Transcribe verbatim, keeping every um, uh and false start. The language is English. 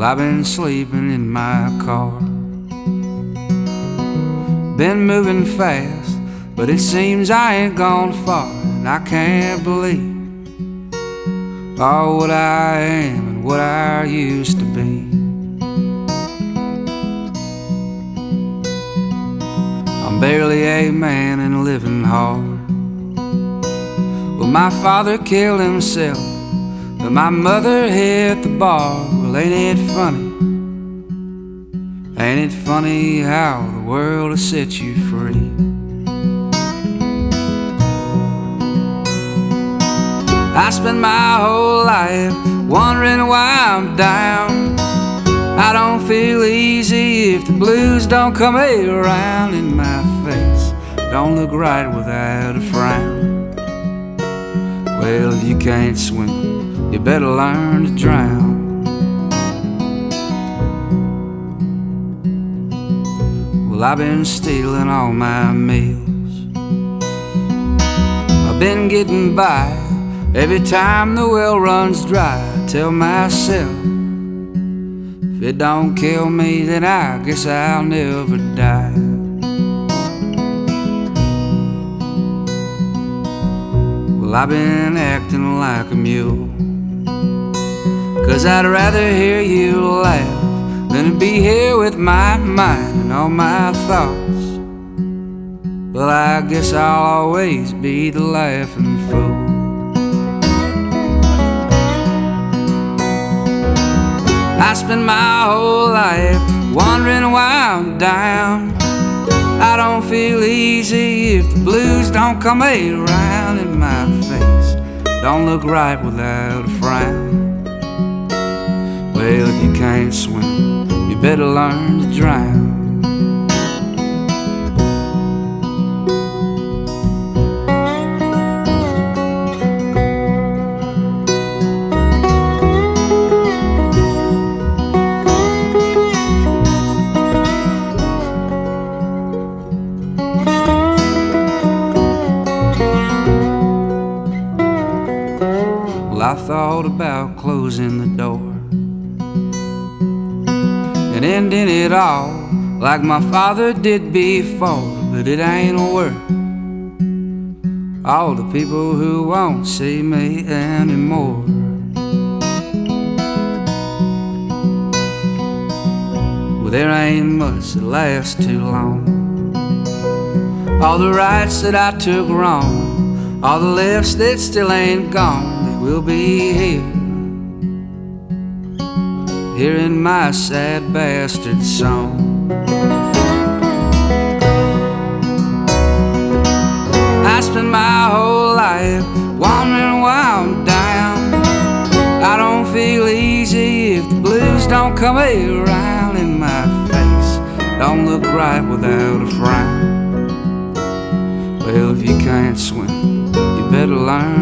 Well, I've been sleeping in my car, been moving fast, but it seems I ain't gone far. And I can't believe all what I am and what I used to be. I'm barely a man and living hard. Well, my father killed himself, but my mother hit the bar. Well, ain't it funny? Ain't it funny how the world has set you free? I spend my whole life wondering why I'm down. I don't feel easy if the blues don't come around. In my face don't look right without a frown. Well, if you can't swim, you better learn to drown. Well, I've been stealing all my meals, I've been getting by. Every time the well runs dry, I tell myself, if it don't kill me, then I guess I'll never die. Well, I've been acting like a mule, 'cause I'd rather hear you laugh than to be here with my mind and all my thoughts. Well, I guess I'll always be the laughing fool. I spend my whole life wondering why I'm down. I don't feel easy if the blues don't come around. In my face don't look right without a frown. Well, if you can't swim, you better learn to drown. I thought about closing the door and ending it all like my father did before, but it ain't worth all the people who won't see me anymore. Well, there ain't much that lasts too long. All the rights that I took wrong, all the lefts that still ain't gone, we'll be here, hearing my sad bastard song. I spend my whole life wondering why I'm down. I don't feel easy if the blues don't come around. In my face don't look right without a frown. Well, if you can't swim, you better learn